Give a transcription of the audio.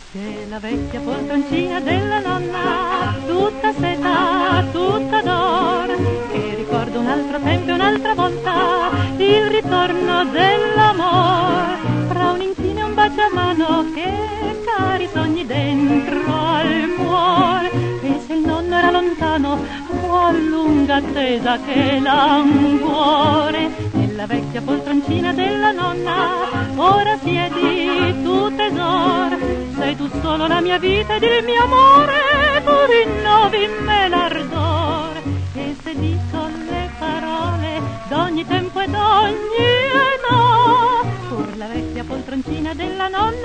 Che la vecchia poltroncina della nonna, tutta seta, tutta d'or, che ricorda un altro tempo e un'altra volta il ritorno dell'amor. Fra un inchino e un bacio a mano, che cari sogni dentro al cuore. E se il nonno era lontano, qual lunga attesa che languore. Nella vecchia poltroncina della nonna, ora siedi tu tesor. Sei tu solo la mia vita ed il mio amore, tu rinnovi in me l'ardore. E se dico le parole d'ogni tempo ed ogni età, pur la vecchia poltroncina della nonna